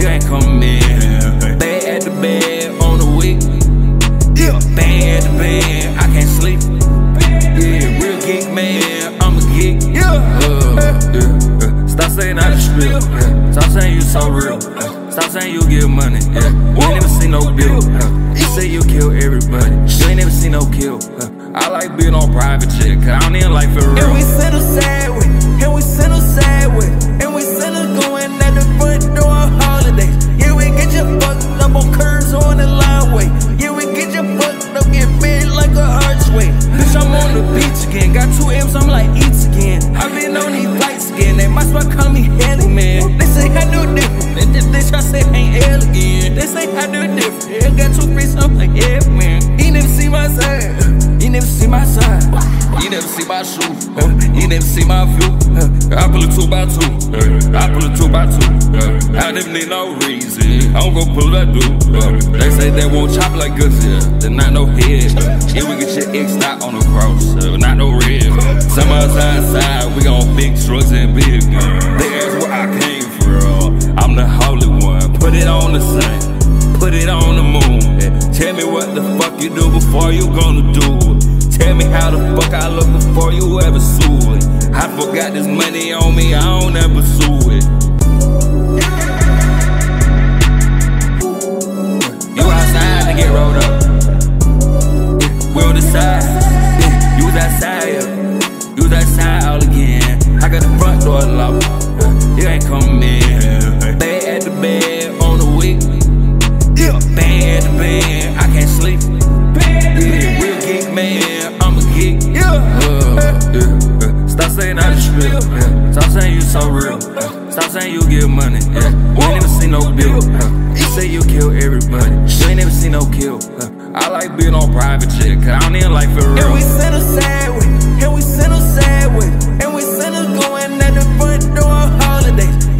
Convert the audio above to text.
You ain't coming in. Bad at the bed on the week. Yeah, bad at the bed, I can't sleep. Yeah, real geek man, I'm a geek. Stop saying I just real. Stop saying you so real. Stop saying you give money. You ain't never seen no bill. You say you kill everybody. You ain't never seen no kill. I like being on private jet, cause I don't even like for real. And we send us sideways, and we send us sideways, and we send us going at the front door on holidays. Yeah, we get you fucked up on curves on the lineway. Yeah, we get you fucked up, get big like a archway. Bitch, I'm on the beach again, got 2 M's, I'm like eats again. I been on these flights again, they might as well call me Heli, man. They say I do different, and this bitch I say ain't L again. They say I do different, yeah, got 2 free, I'm like, yeah, man. He never see my side. You never see my side, you never see my shoe, you never see my view. I pull a 2x2, I pull a 2x2. I never need no reason, I'm gon' pull that dude. They say they won't chop like us, they're not no head. Yeah, we get your X not on the cross, not no red. Some of us outside, we gon' big trucks and big guns. They ask where I came from, I'm the holy one. Put it on the sun, put it on the moon. Tell me what the fuck you do before you gonna do it. Tell me how the fuck I look before you ever sue it. I forgot this money on me, I don't ever sue it. You outside to get rolled up. We on the side. You was outside, you was outside all again. I got the front door locked. You ain't coming in. Bad at the bed on the week. Bad at the bed, I can't sleep. Yeah, real geek man, I'm a geek. Stop saying I just real. Stop saying you so real. Stop saying you give money. You ain't never seen no bill. You say you kill everybody. You ain't never seen no kill. I like being on private jet, cause I don't even like for real. And we send us sideways, and we send us sideways, and we send us going at the front door on holidays.